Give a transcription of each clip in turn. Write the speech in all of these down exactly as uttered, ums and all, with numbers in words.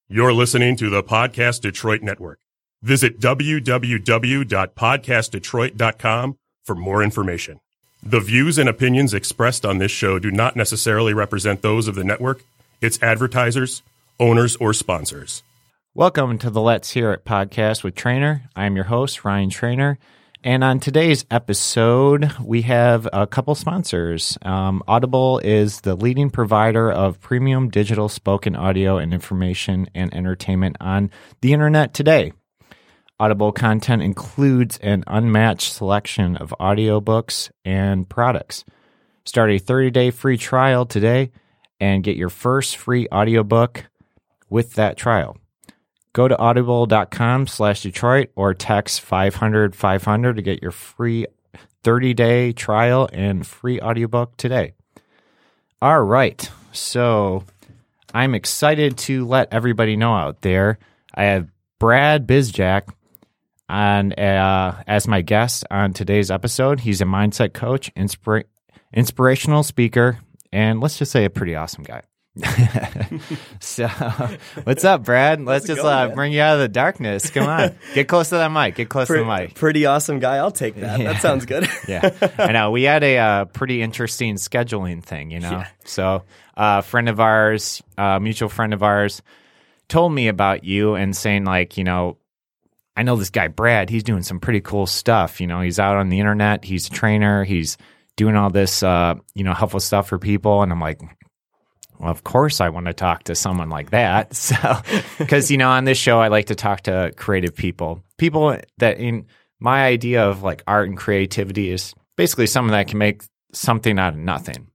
You're listening to the Podcast Detroit Network. Visit w w w dot podcast detroit dot com for more information. The views and opinions expressed on this show do not necessarily represent those of the network, its advertisers, owners, or sponsors. Welcome to the Let's Hear It podcast with Trainer. I'm your host, Ryan Trainer. And on today's episode, we have a couple sponsors. Um, Audible is the leading provider of premium digital spoken audio and information and entertainment on the internet today. Audible content includes an unmatched selection of audiobooks and products. Start a thirty-day free trial today and get your first free audiobook with that trial. Go to audible.com slash Detroit or text five hundred five hundred to get your free thirty-day trial and free audiobook today. All right, so I'm excited to let everybody know out there. I have Brad Bizjack on uh, as my guest on today's episode. He's a mindset coach, inspira- inspirational speaker, and let's just say a pretty awesome guy. So, what's up, Brad? Let's just going, uh, bring you out of the darkness. Come on, get close to that mic. Get close pretty, to the mic. Pretty awesome guy. I'll take that. Yeah. That sounds good. Yeah, I know. We had a uh, pretty interesting scheduling thing, you know. Yeah. So, a uh, friend of ours, a uh, mutual friend of ours, told me about you and saying, like, you know, I know this guy Brad. He's doing some pretty cool stuff. You know, he's out on the internet. He's a trainer. He's doing all this, uh, you know, helpful stuff for people. And I'm like, well, of course I want to talk to someone like that. So, because, you know, on this show, I like to talk to creative people, people that in my idea of like art and creativity is basically someone that can make something out of nothing.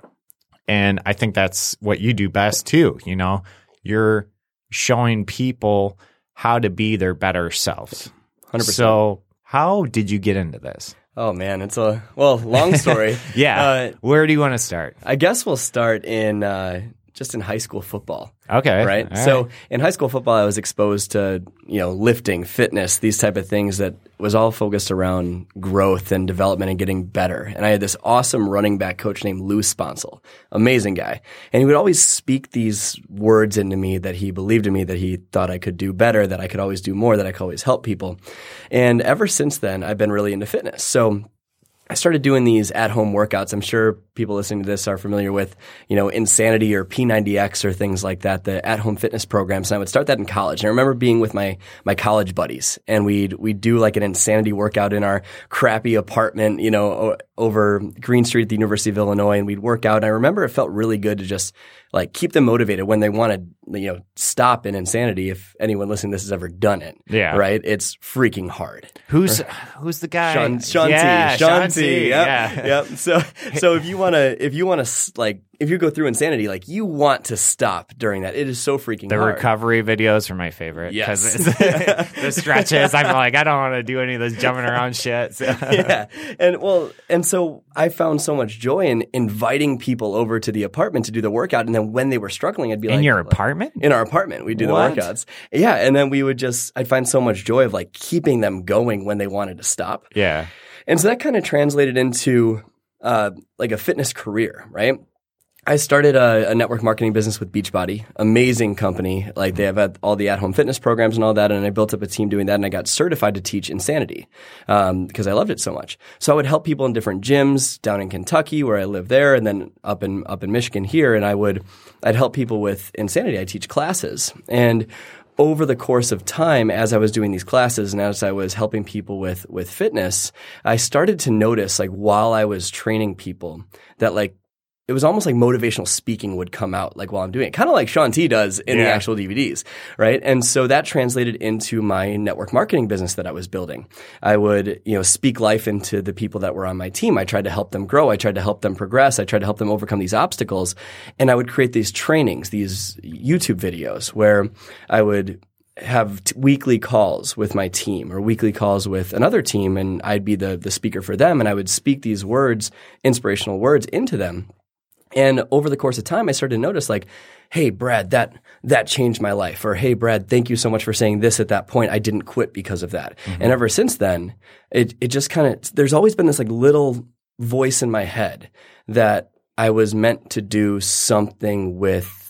And I think that's what you do best too. You know, you're showing people how to be their better selves. one hundred percent. So how did you get into this? Oh, man, it's a, well, long story. Yeah. Uh, Where do you want to start? I guess we'll start in uh, just in high school football. Okay. Right? All so right. in high school football, I was exposed to, you know, lifting, fitness, these type of things that was all focused around growth and development and getting better. And I had this awesome running back coach named Lou Sponsel, amazing guy. And he would always speak these words into me that he believed in me, that he thought I could do better, that I could always do more, that I could always help people. And ever since then, I've been really into fitness. So I started doing these at-home workouts. I'm sure people listening to this are familiar with, you know, Insanity or P ninety X or things like that, the at-home fitness programs. And I would start that in college. And I remember being with my my college buddies, and we'd we'd do like an Insanity workout in our crappy apartment, you know, o- over Green Street at the University of Illinois, and we'd work out. And I remember it felt really good to just like keep them motivated when they want to, you know, stop in Insanity. If anyone listening to this has ever done it, yeah, right? It's freaking hard. Who's or, who's the guy? Sean, Sean yeah, T. Sean, Sean T. T. Yep. Yeah. Yep. So, so if you want to, if you want to, like, if you go through Insanity, like, you want to stop during that. It is so freaking the hard. The recovery videos are my favorite. Yes. The stretches, I'm like, I don't want to do any of this jumping around shit. So. Yeah. And well, and so I found so much joy in inviting people over to the apartment to do the workout. And then when they were struggling, I'd be in like, in your apartment? In our apartment. We'd do what? the workouts. Yeah. And then we would just, I'd find so much joy of like keeping them going when they wanted to stop. Yeah. And so that kind of translated into uh, like a fitness career, right? I started a, a network marketing business with Beachbody, amazing company. Like they have had all the at-home fitness programs and all that, and I built up a team doing that, and I got certified to teach Insanity um, because I loved it so much. So I would help people in different gyms down in Kentucky, where I live there, and then up in up in Michigan here, and I would I'd help people with Insanity. I teach classes, and over the course of time, as I was doing these classes and as I was helping people with with fitness, I started to notice, like while I was training people, that like it was almost like motivational speaking would come out like while I'm doing it, kind of like Sean T does in yeah. the actual D V Ds, right? And so that translated into my network marketing business that I was building. I would, you know, speak life into the people that were on my team. I tried to help them grow. I tried to help them progress. I tried to help them overcome these obstacles. And I would create these trainings, these YouTube videos where I would have t- weekly calls with my team or weekly calls with another team, and I'd be the the speaker for them, and I would speak these words, inspirational words into them. And over the course of time, I started to notice like, hey, Brad, that that changed my life. Or, hey, Brad, thank you so much for saying this at that point. I didn't quit because of that. Mm-hmm. And ever since then, it it just kind of – there's always been this like little voice in my head that I was meant to do something with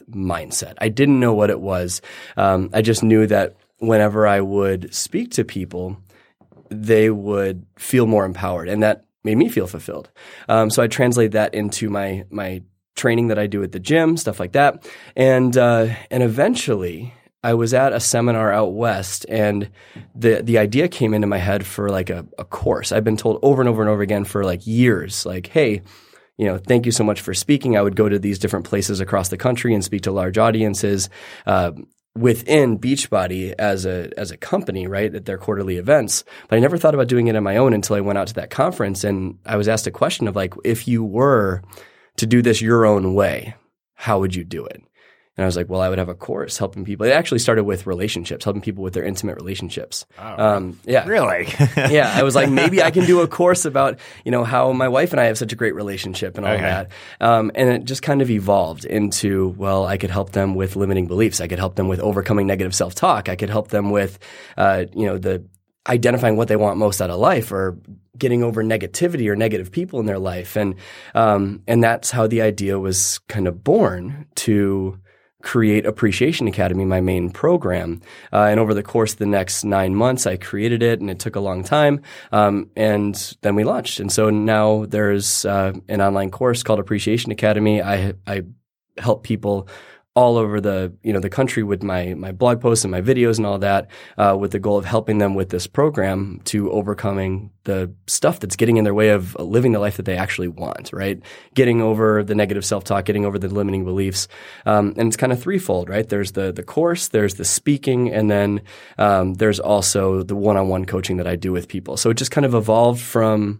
mindset. I didn't know what it was. Um, I just knew that whenever I would speak to people, they would feel more empowered, and that made me feel fulfilled. Um, so I translate that into my my training that I do at the gym, stuff like that. And uh, and eventually I was at a seminar out west, and the the idea came into my head for like a, a course. I've been told over and over and over again for like years, like, hey, you know, thank you so much for speaking. I would go to these different places across the country and speak to large audiences uh, within Beachbody as a as a company, right, at their quarterly events. But I never thought about doing it on my own until I went out to that conference, and I was asked a question of like, if you were to do this your own way, how would you do it? And I was like, well, I would have a course helping people. It actually started with relationships, helping people with their intimate relationships. Oh, um, yeah. Really? Yeah. I was like, maybe I can do a course about, you know, how my wife and I have such a great relationship and all okay. that. Um, and it just kind of evolved into, well, I could help them with limiting beliefs. I could help them with overcoming negative self-talk. I could help them with, uh, you know, the identifying what they want most out of life, or getting over negativity or negative people in their life. And, um, and that's how the idea was kind of born to create Appreciation Academy, my main program. Uh, and over the course of the next nine months, I created it, and it took a long time. Um, and then we launched. And so now there's uh, an online course called Appreciation Academy. I, I help people all over the you know the country with my my blog posts and my videos and all that, uh, with the goal of helping them with this program to overcoming the stuff that's getting in their way of living the life that they actually want, right? Getting over the negative self-talk, getting over the limiting beliefs. Um, and it's kind of threefold, right? There's the the course, there's the speaking, and then um, there's also the one-on-one coaching that I do with people. So it just kind of evolved from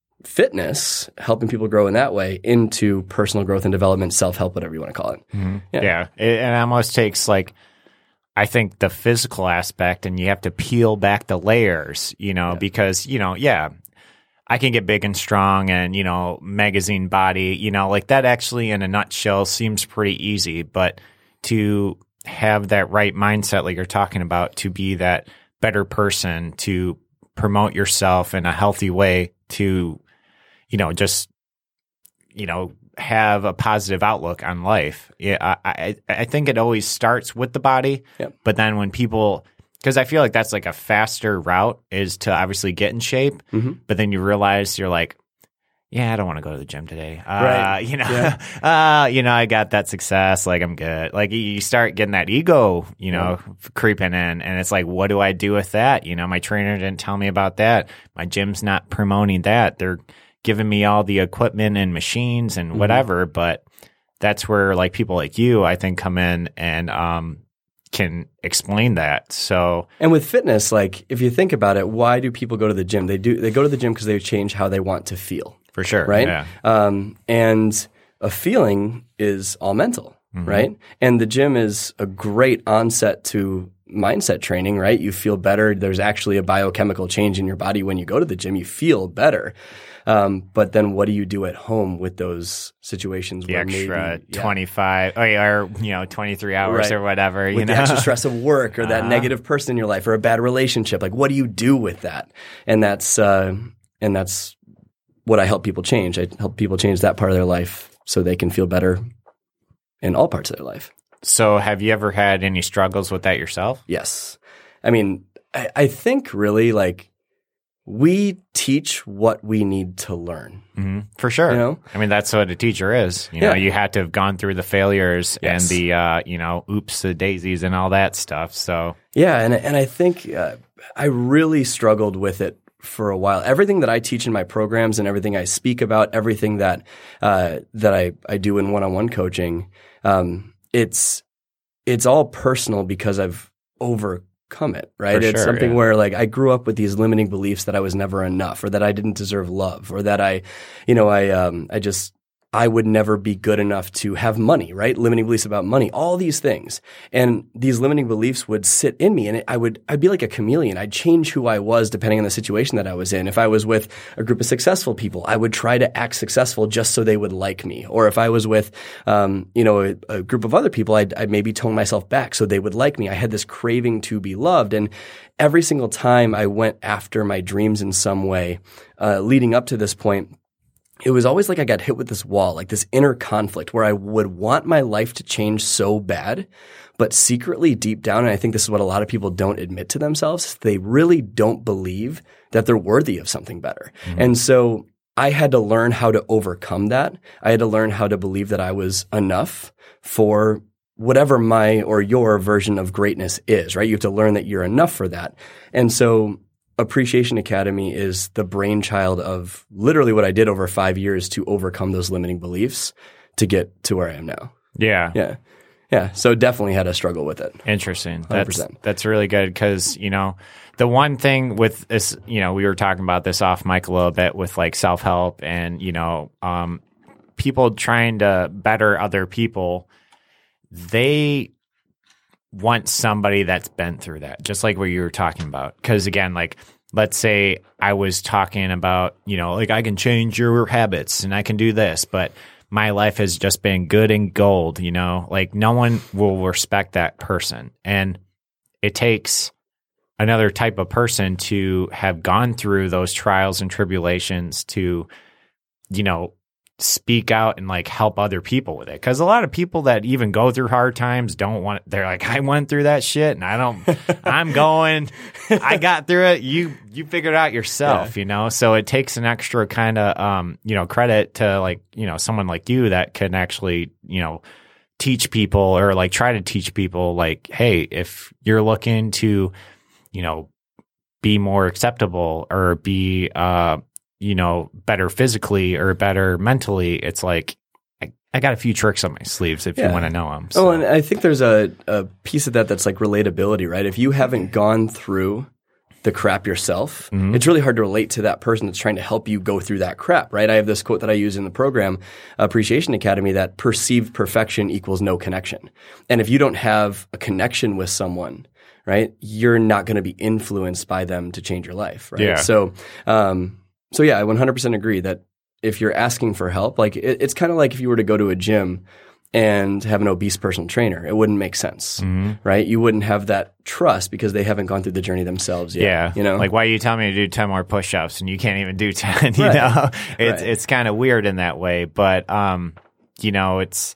fitness, helping people grow in that way, into personal growth and development, self-help, whatever you want to call it. Mm-hmm. Yeah. yeah. It, it almost takes like, I think the physical aspect, and you have to peel back the layers, you know, yeah. because, you know, yeah, I can get big and strong and, you know, magazine body, you know, like that actually in a nutshell seems pretty easy, but to have that right mindset, like you're talking about, to be that better person, to promote yourself in a healthy way, to you know, just, you know, have a positive outlook on life. Yeah, I, I, I think it always starts with the body, yep. but then when people, because I feel like that's like a faster route is to obviously get in shape, mm-hmm. but then you realize you're like, yeah, I don't want to go to the gym today. Uh, right. You know, yeah. uh, you know, I got that success. Like, I'm good. Like, you start getting that ego, you know, yeah. creeping in. And it's like, what do I do with that? You know, my trainer didn't tell me about that. My gym's not promoting that. They're giving me all the equipment and machines and whatever. Mm-hmm. But that's where, like, people like you, I think, come in and um, can explain that. So, and with fitness, like, if you think about it, why do people go to the gym? They do. They go to the gym because they change how they want to feel. For sure. Right? Yeah. Um, and a feeling is all mental, mm-hmm. right? And the gym is a great onset to mindset training, right? You feel better. There's actually a biochemical change in your body when you go to the gym. You feel better. Um, but then what do you do at home with those situations the where extra maybe yeah. twenty-five or, or, you know, twenty-three hours right. or whatever, you with know, the extra stress of work or that uh-huh. negative person in your life or a bad relationship? Like, what do you do with that? And that's, uh, and that's what I help people change. I help people change that part of their life so they can feel better in all parts of their life. So have you ever had any struggles with that yourself? Yes. I mean, I, I think really like we teach what we need to learn. Mm-hmm. For sure. You know? I mean, that's what a teacher is. You know, yeah. you had to have gone through the failures yes. and the, uh, you know, oops, the daisies and all that stuff. So yeah. And, and I think uh, I really struggled with it for a while. Everything that I teach in my programs and everything I speak about, everything that uh, that I, I do in one-on-one coaching, um, it's it's all personal because I've overcome it, right? For it's sure, something yeah. where like I grew up with these limiting beliefs that I was never enough, or that I didn't deserve love, or that I, you know, I um, I just I would never be good enough to have money, right? Limiting beliefs about money, all these things. And these limiting beliefs would sit in me, and it, I would, I'd be like a chameleon. I'd change who I was depending on the situation that I was in. If I was with a group of successful people, I would try to act successful just so they would like me. Or if I was with, um, you know, a, a group of other people, I'd, I'd maybe tone myself back so they would like me. I had this craving to be loved. And every single time I went after my dreams in some way, uh, leading up to this point, it was always like I got hit with this wall, like this inner conflict where I would want my life to change so bad, but secretly deep down, and I think this is what a lot of people don't admit to themselves, they really don't believe that they're worthy of something better. Mm-hmm. And so I had to learn how to overcome that. I had to learn how to believe that I was enough for whatever my or your version of greatness is, right? You have to learn that you're enough for that. And so Appreciation Academy is the brainchild of literally what I did over five years to overcome those limiting beliefs to get to where I am now. Yeah. Yeah. Yeah. So definitely had a struggle with it. Interesting. one hundred percent. That's, that's really good because, you know, the one thing with this, you know, we were talking about this off mic a little bit with like self-help and, you know, um, people trying to better other people, they want somebody that's been through that, just like what you were talking about. Because again, like, let's say I was talking about, you know, like I can change your habits and I can do this, but my life has just been good and gold, you know, like no one will respect that person. And it takes another type of person to have gone through those trials and tribulations to, you know, speak out and like help other people with it. Cause a lot of people that even go through hard times don't want, they're like, I went through that shit and I don't, I'm going, I got through it. You, you figured it out yourself, yeah. you know? So it takes an extra kind of, um, you know, credit to like, you know, someone like you that can actually, you know, teach people or like try to teach people like, hey, if you're looking to, you know, be more acceptable or be, uh, you know, better physically or better mentally, it's like, I, I got a few tricks on my sleeves if yeah. you want to know them. So. Oh, and I think there's a, a piece of that that's like relatability, right? If you haven't gone through the crap yourself, mm-hmm. it's really hard to relate to that person that's trying to help you go through that crap, right? I have this quote that I use in the program, Appreciation Academy, that perceived perfection equals no connection. And if you don't have a connection with someone, right, you're not going to be influenced by them to change your life, right? Yeah. So, um, So yeah, I one hundred percent agree that if you're asking for help, like it, it's kind of like if you were to go to a gym and have an obese personal trainer, it wouldn't make sense, mm-hmm. right? You wouldn't have that trust because they haven't gone through the journey themselves yet. Yeah, you know, like why are you telling me to do ten more push-ups and you can't even do ten? You right. know, it's right. it's kind of weird in that way, but um, you know, it's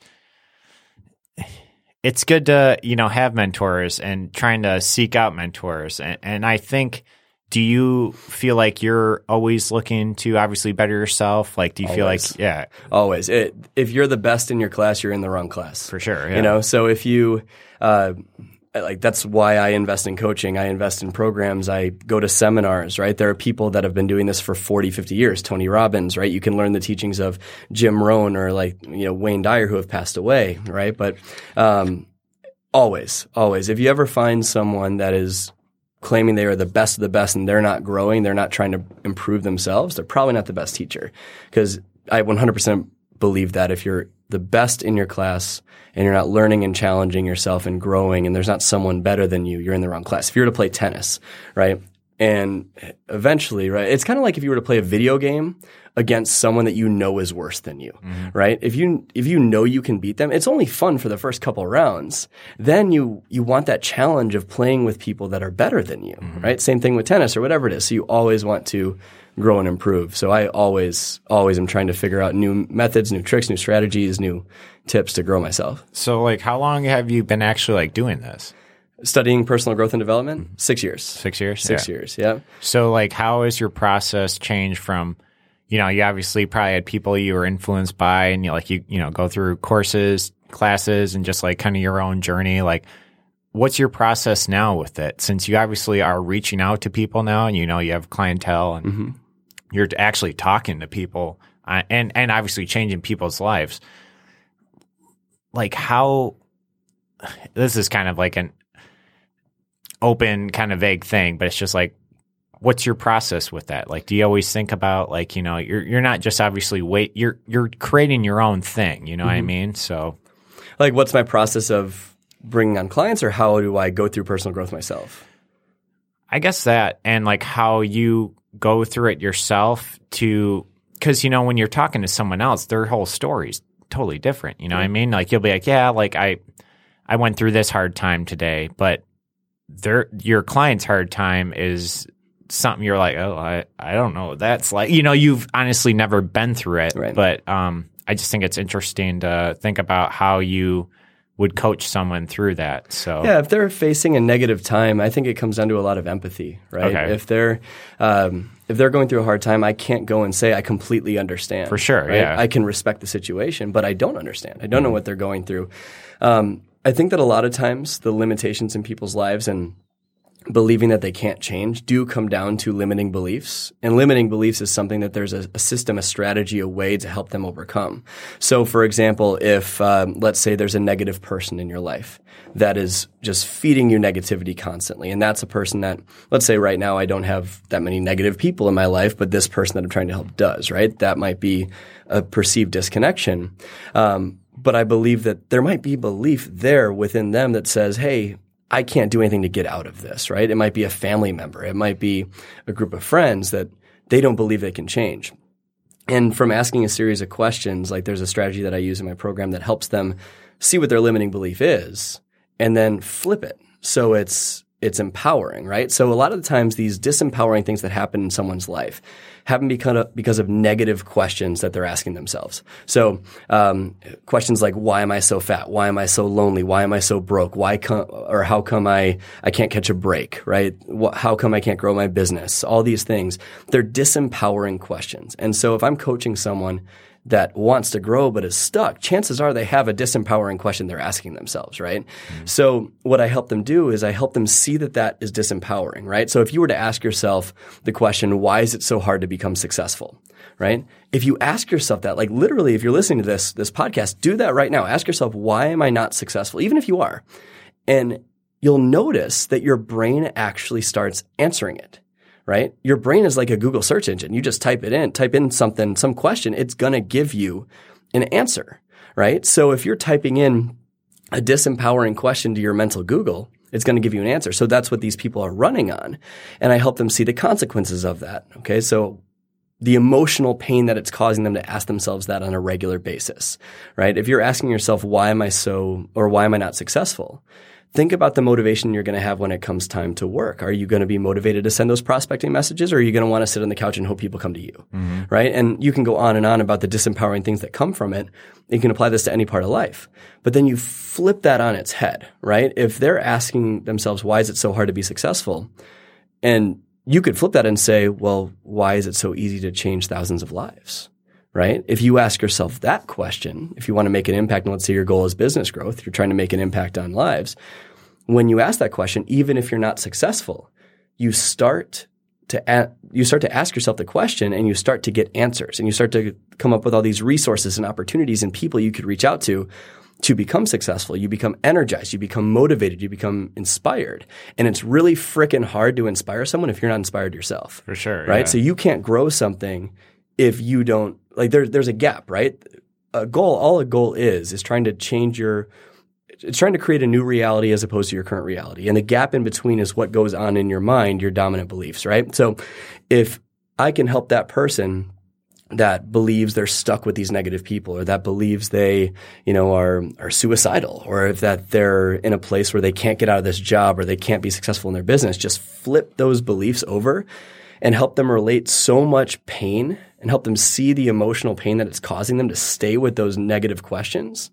it's good to you know have mentors and trying to seek out mentors, and, and I think. Do you feel like you're always looking to obviously better yourself? Like, do you always. feel like, yeah. Always. It, if you're the best in your class, you're in the wrong class. For sure. Yeah. You know, so if you, uh, like, that's why I invest in coaching. I invest in programs. I go to seminars, right? There are people that have been doing this for forty, fifty years. Tony Robbins, right? You can learn the teachings of Jim Rohn or like, you know, Wayne Dyer who have passed away, right? But, um, always, always. If you ever find someone that is claiming they are the best of the best and they're not growing, they're not trying to improve themselves, they're probably not the best teacher. Because I one hundred percent believe that if you're the best in your class and you're not learning and challenging yourself and growing and there's not someone better than you, you're in the wrong class. If you were to play tennis, right? And eventually, right, it's kind of like if you were to play a video game against someone that you know is worse than you, mm-hmm. right? If you if you know you can beat them, it's only fun for the first couple of rounds. Then you you want that challenge of playing with people that are better than you, mm-hmm. right? Same thing with tennis or whatever it is. So you always want to grow and improve. So I always always am trying to figure out new methods, new tricks, new strategies, new tips to grow myself. So like how long have you been actually like doing this? Studying personal growth and development? Six years. Six years? Six yeah. years, yeah. So like how has your process changed from, you know, you obviously probably had people you were influenced by and you like you, you know, go through courses, classes and just like kind of your own journey. Like what's your process now with it? Since you obviously are reaching out to people now and you know you have clientele and mm-hmm. you're actually talking to people uh, and, and obviously changing people's lives. Like how – this is kind of like an open kind of vague thing, but it's just like what's your process with that? Like do you always think about like, you know, you're you're not just obviously wait – you're you're creating your own thing, you know mm-hmm. what I mean? So – like what's my process of bringing on clients or how do I go through personal growth myself? I guess that and like how you go through it yourself to – because, you know, when you're talking to someone else, their whole story's totally different. You know mm-hmm. what I mean? Like you'll be like, yeah, like I I went through this hard time today, but their your client's hard time is something you're like, oh, I, I don't know what that's like. You know, you've honestly never been through it, right. but um, I just think it's interesting to think about how you would coach someone through that. So yeah, if they're facing a negative time, I think it comes down to a lot of empathy, right? Okay. If they're um, if they're going through a hard time, I can't go and say I completely understand. For sure, right? yeah. I can respect the situation, but I don't understand. I don't know what they're going through. Um, I think that a lot of times the limitations in people's lives and believing that they can't change do come down to limiting beliefs. And limiting beliefs is something that there's a, a system, a strategy, a way to help them overcome. So for example, if um, let's say there's a negative person in your life that is just feeding you negativity constantly, and that's a person that, let's say right now I don't have that many negative people in my life, but this person that I'm trying to help does, right? That might be a perceived disconnection. Um, but I believe that there might be belief there within them that says, hey, I can't do anything to get out of this, right? It might be a family member. It might be a group of friends that they don't believe they can change. And from asking a series of questions, like there's a strategy that I use in my program that helps them see what their limiting belief is and then flip it. So it's it's empowering, right? So a lot of the times these disempowering things that happen in someone's life happen because of, because of negative questions that they're asking themselves. So um, questions like, why am I so fat? Why am I so lonely? Why am I so broke? Why come, or how come I, I can't catch a break, right? What, how come I can't grow my business? All these things, they're disempowering questions. And so if I'm coaching someone that wants to grow but is stuck, chances are they have a disempowering question they're asking themselves, right? Mm-hmm. So what I help them do is I help them see that that is disempowering, right? So if you were to ask yourself the question, why is it so hard to become successful, right? If you ask yourself that, like literally if you're listening to this, this podcast, do that right now. Ask yourself, why am I not successful? Even if you are. And you'll notice that your brain actually starts answering it. Right? Your brain is like a Google search engine. You just type it in, type in something, some question, it's going to give you an answer, right? So if you're typing in a disempowering question to your mental Google, it's going to give you an answer. So that's what these people are running on. And I help them see the consequences of that. Okay. So the emotional pain that it's causing them to ask themselves that on a regular basis, right? If you're asking yourself, why am I so, or why am I not successful? Think about the motivation you're going to have when it comes time to work. Are you going to be motivated to send those prospecting messages, or are you going to want to sit on the couch and hope people come to you, mm-hmm. right? And you can go on and on about the disempowering things that come from it. You can apply this to any part of life. But then you flip that on its head, right? If they're asking themselves, why is it so hard to be successful? And you could flip that and say, well, why is it so easy to change thousands of lives? Right? If you ask yourself that question, if you want to make an impact, and let's say your goal is business growth, you're trying to make an impact on lives. When you ask that question, even if you're not successful, you start to a- you start to ask yourself the question, and you start to get answers, and you start to come up with all these resources and opportunities and people you could reach out to to become successful. You become energized, you become motivated, you become inspired. And it's really freaking hard to inspire someone if you're not inspired yourself. For sure. Right? Yeah. So you can't grow something if you don't, like there, there's a gap, right? A goal, all a goal is, is trying to change your, it's trying to create a new reality as opposed to your current reality. And the gap in between is what goes on in your mind, your dominant beliefs, right? So if I can help that person that believes they're stuck with these negative people, or that believes they, you know, are, are suicidal, or if that they're in a place where they can't get out of this job, or they can't be successful in their business, just flip those beliefs over and help them relate so much pain and help them see the emotional pain that it's causing them to stay with those negative questions.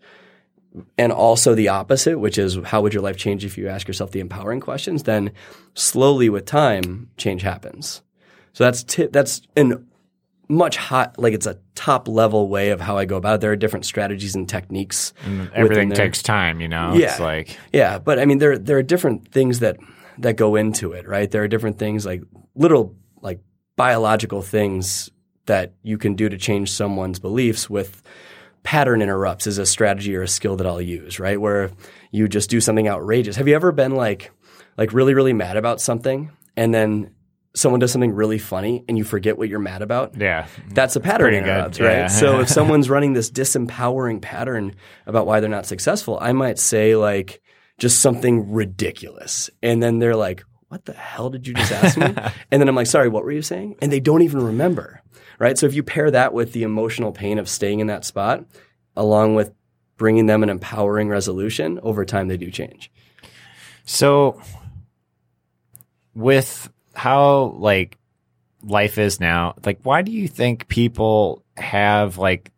And also the opposite, which is, how would your life change if you ask yourself the empowering questions? Then slowly with time, change happens. So that's t- that's an much hot, like it's a top level way of how I go about it. There are different strategies and techniques. And everything takes time, you know? Yeah. It's like, yeah. But I mean, there, there are different things that, that go into it, right? There are different things like literal, like biological things that you can do to change someone's beliefs. With pattern interrupts is a strategy or a skill that I'll use, right? Where you just do something outrageous. Have you ever been like, like really, really mad about something, and then someone does something really funny and you forget what you're mad about? Yeah. That's a pattern interrupt, right? Yeah. So if someone's running this disempowering pattern about why they're not successful, I might say like just something ridiculous. And then they're like, what the hell did you just ask me? And then I'm like, sorry, what were you saying? And they don't even remember, right? So if you pair that with the emotional pain of staying in that spot, along with bringing them an empowering resolution, over time they do change. So with how like life is now, like why do you think people have like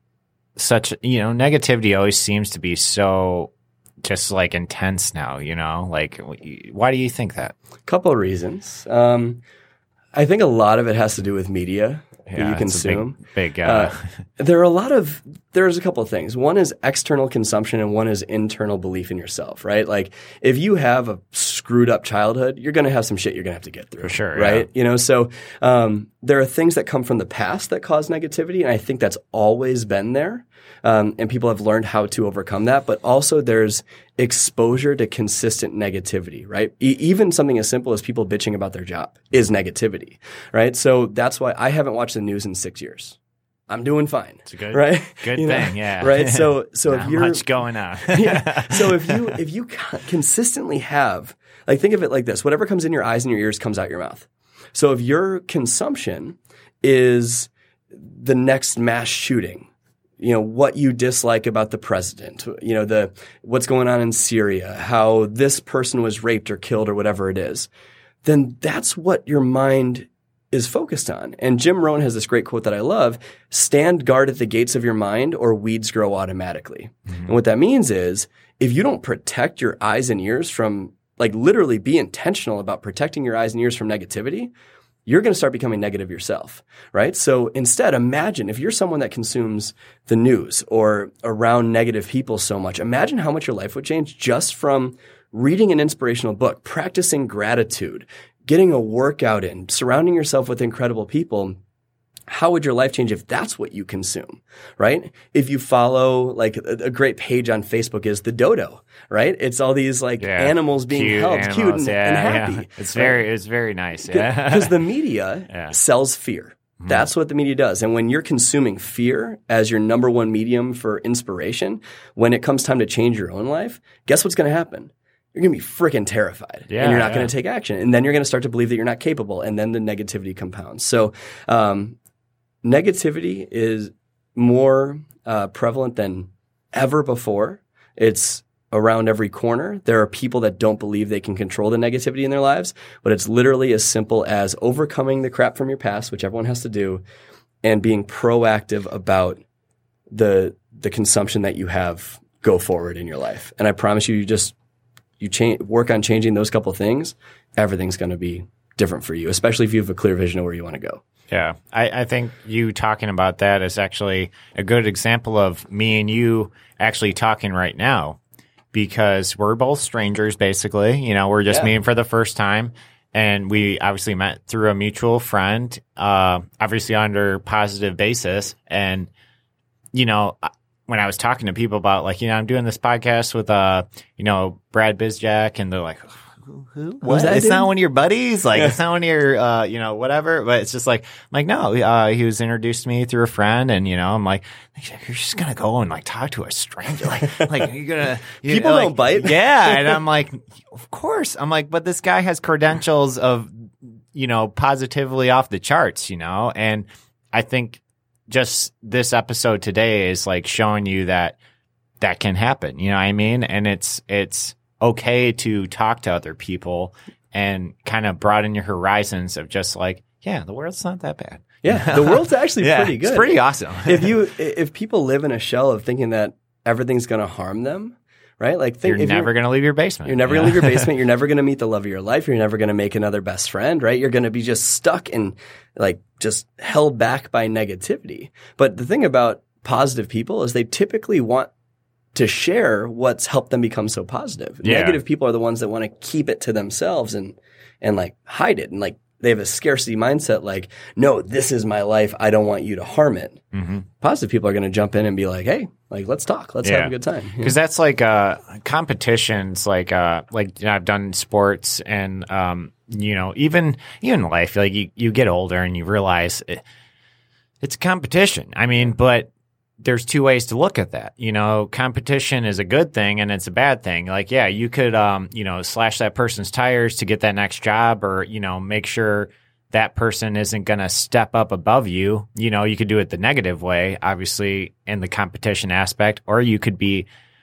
such, you know, negativity always seems to be so just like intense now, you know? Like why do you think that? Couple of reasons. Um, I think a lot of it has to do with media that Yeah, you it's a consume. Big, big uh, Uh, there are a lot of there's a couple of things. One is external consumption, and one is internal belief in yourself. Right? Like if you have a screwed up childhood, you're going to have some shit you're going to have to get through. For sure, right? yeah. You know, so um, there are things that come from the past that cause negativity, and I think that's always been there. Um, and people have learned how to overcome that. But also there's exposure to consistent negativity, right? E- even something as simple as people bitching about their job is negativity, right? So that's why I haven't watched the news in six years. I'm doing fine. It's a good, right? good You know, thing, yeah. Right? So, so Not if you're much going on. yeah. So if you if you co- consistently have, like, think of it like this: whatever comes in your eyes and your ears comes out your mouth. So if your consumption is the next mass shooting, you know, what you dislike about the president, you know, the what's going on in Syria, how this person was raped or killed or whatever it is, then that's what your mind is focused on. And Jim Rohn has this great quote that I love: stand guard at the gates of your mind or weeds grow automatically. Mm-hmm. And what that means is if you don't protect your eyes and ears from, like, literally be intentional about protecting your eyes and ears from negativity, you're going to start becoming negative yourself, right? So instead, imagine if you're someone that consumes the news or around negative people so much, imagine how much your life would change just from reading an inspirational book, practicing gratitude, getting a workout in, surrounding yourself with incredible people. How would your life change if that's what you consume, right? If you follow, like, a, a great page on Facebook is the dodo, right? It's all these like Yeah. animals being Cute held animals, cute and, yeah, and happy. yeah. It's right? very, it's very nice. Yeah. Because the media Yeah. sells fear. That's what the media does. And when you're consuming fear as your number one medium for inspiration, when it comes time to change your own life, guess what's going to happen? You're going to be freaking terrified. Yeah, and you're not yeah. going to take action. And then you're going to start to believe that you're not capable. And then the negativity compounds. So um, negativity is more uh, prevalent than ever before. It's around every corner. There are people that don't believe they can control the negativity in their lives, but it's literally as simple as overcoming the crap from your past, which everyone has to do, and being proactive about the the consumption that you have go forward in your life. And I promise you, you just you change, work on changing those couple things, everything's going to be different for you, especially if you have a clear vision of where you want to go. Yeah, I, I think you talking about that is actually a good example of me and you actually talking right now, because we're both strangers, basically. You know, we're just Yeah. meeting for the first time, and we obviously met through a mutual friend, uh, obviously under positive basis. And, you know, when I was talking to people about, like, you know, I'm doing this podcast with, uh, you know, Brad Bizjack, and they're like, who? who? What? that It's dude? not one of your buddies? Like, it's not one of your, uh, you know, whatever. But it's just like, I'm like, no, uh, he was introduced to me through a friend. And, you know, I'm like, you're just going to go and, like, talk to a stranger. Like, like you're going to. People like, don't bite. Yeah. And I'm like, of course. I'm like, but this guy has credentials of, you know, positively off the charts, you know? And I think just this episode today is like showing you that that can happen. You know what I mean? And it's, it's, okay to talk to other people and kind of broaden your horizons of just like, yeah, the world's not that bad. Yeah, the world's actually Yeah, pretty good. It's pretty awesome. if you if people live in a shell of thinking that everything's going to harm them, right? Like, think, You're if never going to leave your basement. You're never you going to know? leave your basement. You're never going to meet the love of your life. You're never going to make another best friend, right? You're going to be just stuck and, like, just held back by negativity. But the thing about positive people is they typically want to share what's helped them become so positive. Yeah. Negative people are the ones that want to keep it to themselves and, and like hide it. And like, they have a scarcity mindset. Like, no, this is my life. I don't want you to harm it. Mm-hmm. Positive people are going to jump in and be like, hey, like, let's talk. Let's Yeah. have a good time. Because that's like uh, competitions, like uh, like you know, I've done sports and um, you know, even even life. Like you, you get older and you realize it, it's a competition. I mean, but there's two ways to look at that. You know, competition is a good thing and it's a bad thing. Like, yeah, you could um, you know, slash that person's tires to get that next job, or you know, make sure that person isn't going to step up above you. You know, you could do it the negative way, obviously, in the competition aspect, or you could be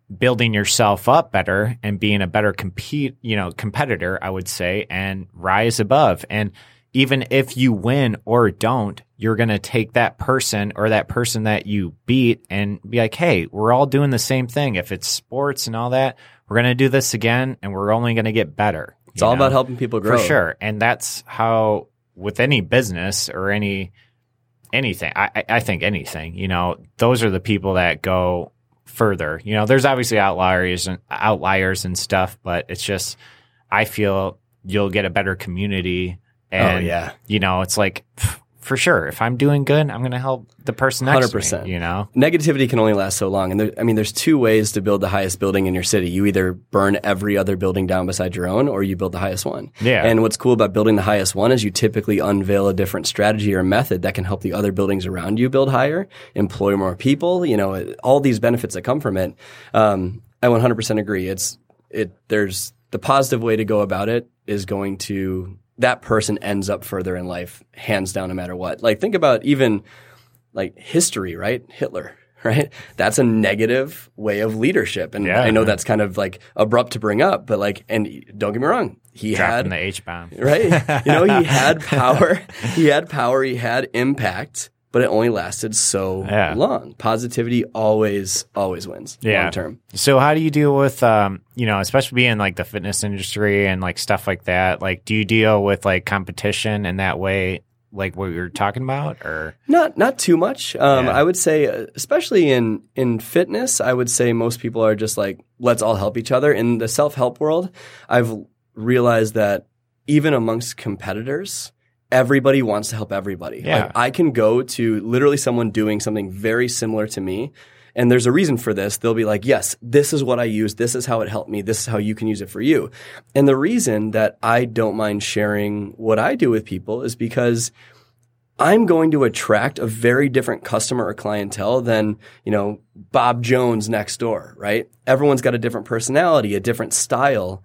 building yourself up better and being a better compete, you know, competitor, I would say, and rise above. And even if you win or don't, you're going to take that person or that person that you beat and be like, hey, we're all doing the same thing. If it's sports and all that, we're going to do this again and we're only going to get better. It's all know? about helping people grow. For sure. And that's how with any business or any anything, I, I think anything, you know, those are the people that go further. You know, there's obviously outliers and outliers and stuff, but it's just, I feel you'll get a better community. And, oh, yeah. you know, it's like, for sure, if I'm doing good, I'm going to help the person next one hundred percent. To me, you know? Negativity can only last so long. And there, I mean, there's two ways to build the highest building in your city. You either burn every other building down beside your own, or you build the highest one. Yeah. And what's cool about building the highest one is you typically unveil a different strategy or method that can help the other buildings around you build higher, employ more people, you know, all these benefits that come from it. Um, I one hundred percent agree. It's, it, there's the positive way to go about it is going to, that person ends up further in life, hands down, no matter what. Like, think about even like history, right? Hitler, right? That's a negative way of leadership. And yeah, I know man. that's kind of like abrupt to bring up, but like, and don't get me wrong, he Dropping had the H-bomb. Right? You know, he had power, he had power, he had impact, but it only lasted so yeah. long. Positivity always, always wins yeah. long term. So how do you deal with, um, you know, especially being like the fitness industry and like stuff like that? Like, do you deal with like competition in that way, like what we were talking about, or not? Not too much. Um, yeah. I would say, especially in in fitness, I would say most people are just like, let's all help each other. In the self help world, I've realized that even amongst competitors, everybody wants to help everybody. Yeah. Like, I can go to literally someone doing something very similar to me, and there's a reason for this. They'll be like, yes, this is what I use. This is how it helped me. This is how you can use it for you. And the reason that I don't mind sharing what I do with people is because I'm going to attract a very different customer or clientele than, you know, Bob Jones next door, right? Everyone's got a different personality, a different style.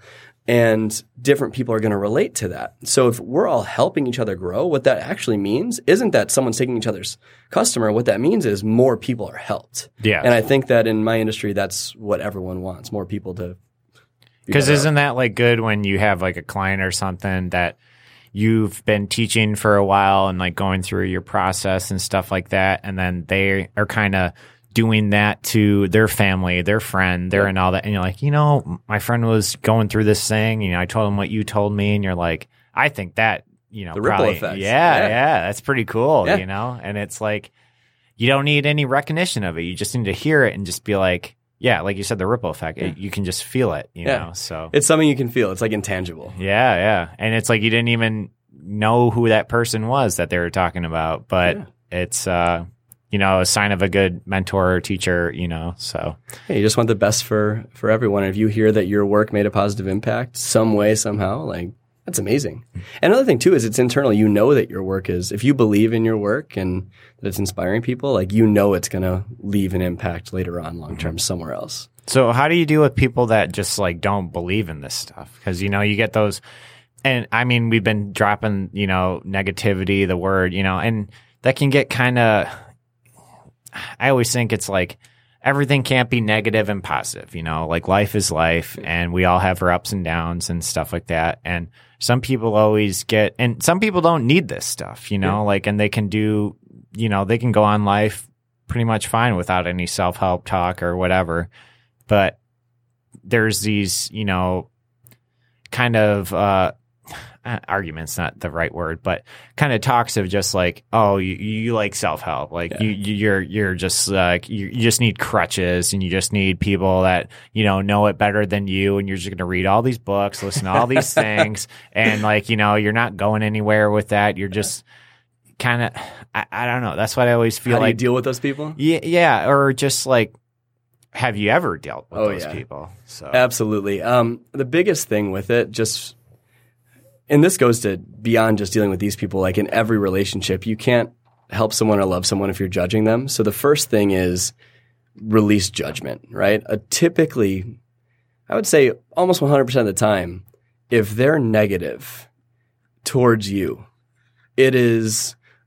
And different people are going to relate to that. So if we're all helping each other grow, what that actually means isn't that someone's taking each other's customer. What that means is more people are helped. Yeah. And I think that in my industry, that's what everyone wants, more people to. Because be isn't that like good when you have like a client or something that you've been teaching for a while and like going through your process and stuff like that, and then they are kind of doing that to their family, their friend, their yeah. and all that. And you're like, you know, my friend was going through this thing, you know, I told him what you told me, and you're like, I think that, you know, the probably, ripple effects. Yeah, yeah, yeah, that's pretty cool, yeah. you know? And it's like, you don't need any recognition of it. You just need to hear it and just be like, yeah, like you said, the ripple effect, yeah. it, you can just feel it, you yeah. know? So it's something you can feel. It's like intangible. Yeah, yeah. And it's like you didn't even know who that person was that they were talking about, but yeah. it's, uh, you know, a sign of a good mentor or teacher, you know, so. Yeah, you just want the best for, for everyone. And if you hear that your work made a positive impact some way, somehow, like, that's amazing. And another thing, too, is it's internal. You know that your work is, if you believe in your work and that it's inspiring people, like, you know it's going to leave an impact later on long term somewhere else. So how do you deal with people that just, like, don't believe in this stuff? Because, you know, you get those, and I mean, we've been dropping, you know, negativity, the word, you know, and that can get kind of, I always think it's like everything can't be negative and positive, you know, like life is life and we all have our ups and downs and stuff like that. And some people always get, and some people don't need this stuff, you know, yeah. like, and they can do, you know, they can go on life pretty much fine without any self-help talk or whatever. But there's these, you know, kind of, uh, argument's not the right word, but kind of talks of just like, oh, you, you like self-help, like yeah. you, you're you're just like you, you just need crutches, and you just need people that you know know it better than you, and you're just going to read all these books, listen to all these things, and like you know you're not going anywhere with that. You're just kind of I, I don't know. That's what I always feel How do like. You deal with those people? Yeah, yeah, or just like. Have you ever dealt with oh, those yeah. people? So absolutely. Um, the biggest thing with it, just. And this goes to beyond just dealing with these people. Like in every relationship, you can't help someone or love someone if you're judging them. So the first thing is release judgment, right? Uh, typically, I would say almost one hundred percent of the time, if they're negative towards you, it is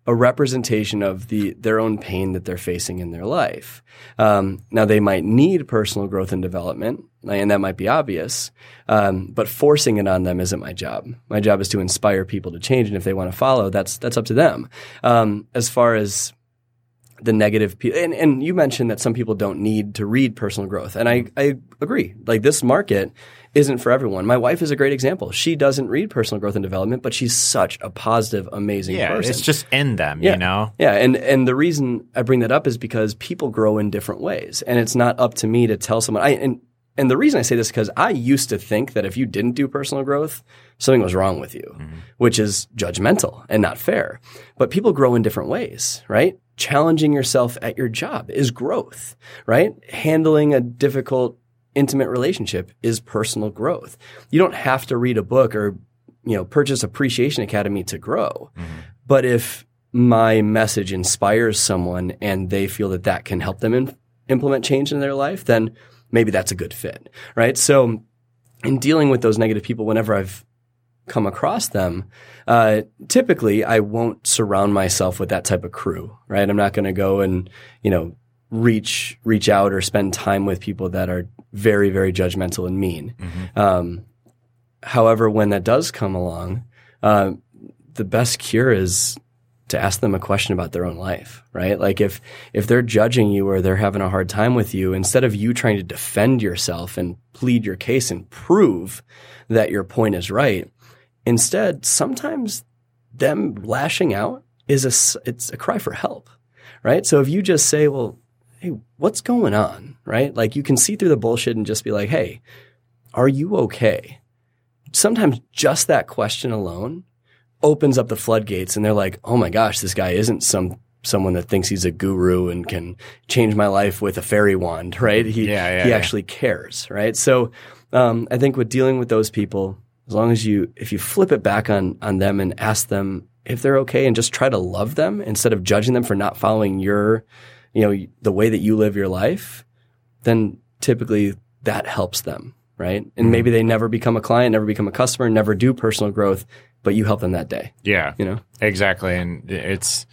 a representation of the their own pain that they're facing in their life. Um, now, they might need personal growth and development, and that might be obvious, um, but forcing it on them isn't my job. My job is to inspire people to change, and if they want to follow, that's that's up to them. Um, as far as the negative people, and, and you mentioned that some people don't need to read personal growth, and I, I agree. Like, this market isn't for everyone. My wife is a great example. She doesn't read personal growth and development, but she's such a positive, amazing yeah, person. It's just in them, yeah. you know? Yeah, and and the reason I bring that up is because people grow in different ways, and it's not up to me to tell someone. I and and the reason I say this is because I used to think that if you didn't do personal growth, something was wrong with you, mm-hmm. which is judgmental and not fair. But people grow in different ways, right? Challenging yourself at your job is growth, right? Handling a difficult, intimate relationship is personal growth. You don't have to read a book or, you know, purchase Appreciation Academy to grow. Mm-hmm. But if my message inspires someone and they feel that that can help them in, implement change in their life, then maybe that's a good fit, right? So in dealing with those negative people, whenever I've come across them, uh, typically I won't surround myself with that type of crew, right? I'm not going to go and, you know, reach, reach out or spend time with people that are very, very judgmental and mean. Mm-hmm. Um, however, when that does come along, uh, the best cure is to ask them a question about their own life, right? Like if, if they're judging you or they're having a hard time with you, instead of you trying to defend yourself and plead your case and prove that your point is right, instead, sometimes them lashing out is a, it's a cry for help, right? So if you just say, well, hey, what's going on, right? Like you can see through the bullshit and just be like, hey, are you okay? Sometimes just that question alone opens up the floodgates and they're like, oh my gosh, this guy isn't some someone that thinks he's a guru and can change my life with a fairy wand, right? He, yeah, yeah, he yeah. actually cares, right? So um, I think with dealing with those people, as long as you, if you flip it back on, on them and ask them if they're okay and just try to love them instead of judging them for not following your, you know, the way that you live your life, then typically that helps them, right? And mm-hmm. maybe they never become a client, never become a customer, never do personal growth, but you help them that day. Yeah, you know, exactly. And it's,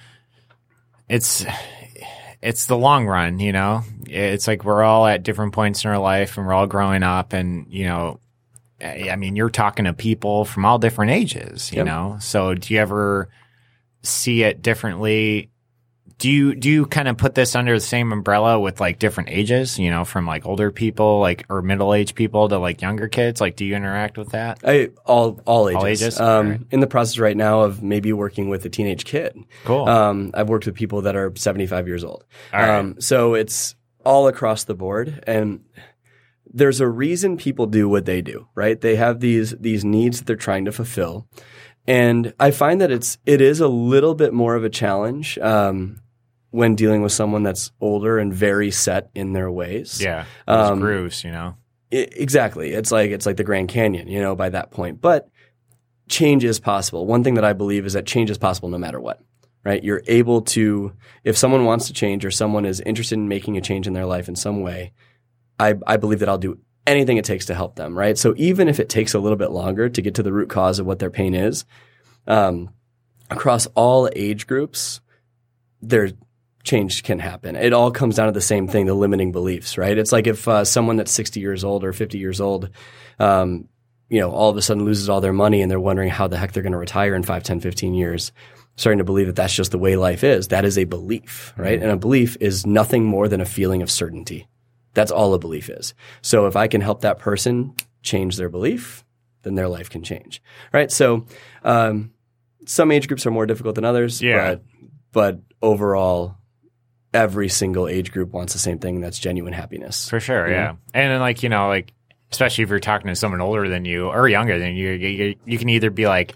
it's, it's the long run, you know, it's like we're all at different points in our life and we're all growing up and, you know, I mean, you're talking to people from all different ages, you yep. know? So do you ever see it differently? Do you, do you kind of put this under the same umbrella with like different ages, you know, from like older people, like, or middle-aged people to like younger kids? Like, do you interact with that? I, all, all ages. All ages? Um, right. In the process right now of maybe working with a teenage kid. Cool. Um, I've worked with people that are seventy-five years old. All right. Um, so it's all across the board. And there's a reason people do what they do, right? They have these these needs that they're trying to fulfill. And I find that it's it is a little bit more of a challenge um, when dealing with someone that's older and very set in their ways. Yeah, those um, grooves, you know. It, exactly. It's like it's like the Grand Canyon, you know, by that point. But change is possible. One thing that I believe is that change is possible no matter what, right? You're able to, if someone wants to change or someone is interested in making a change in their life in some way, I, I believe that I'll do anything it takes to help them, right? So even if it takes a little bit longer to get to the root cause of what their pain is, um, across all age groups, their change can happen. It all comes down to the same thing, the limiting beliefs, right? It's like if uh, someone that's sixty years old or fifty years old, um, you know, all of a sudden loses all their money and they're wondering how the heck they're going to retire in five, ten, fifteen years, starting to believe that that's just the way life is. That is a belief, right? Mm-hmm. And a belief is nothing more than a feeling of certainty. That's all a belief is. So if I can help that person change their belief, then their life can change, right? So um, some age groups are more difficult than others, yeah. but, but overall, every single age group wants the same thing, and that's genuine happiness. For sure, yeah. Know? And then, like, you know, like, especially if you're talking to someone older than you or younger than you, you, you can either be like,